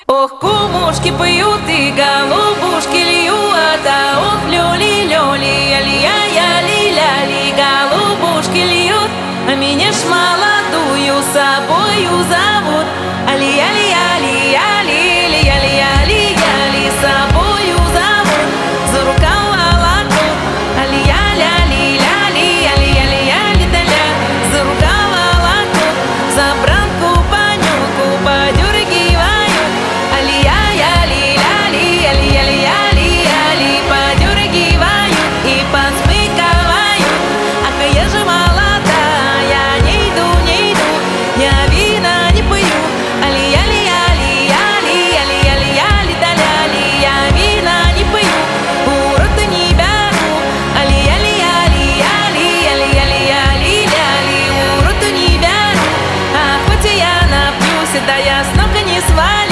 Ох, кумушки поют и голубушки льют, а ох, люли-люли, али-я-я-ли-ля-ли, голубушки льют, а меня ж молодую собою зовут. Али-яли-яли-яли-яли-яли, собою зовут, за рукав волокут. Али-я-ля-ли-ля-ли, али-яли-яли-да-ля, за рукав волокут, за бранку понюку подергивают. Али-я-яли-ля-ли, али-яли-яли-яли, подергивают и подсмыкивают. Ах, я же молодая, не иду, я вина не пою. Али-яли-яли-яли-яли-яли-яли-да-ля-ли, я вина не пою, урок-то не беру. Али-яли-яли-яли-яли-яли-яли, урок-то не беру. А хоть и я напьюсь, да я с ног не свалю.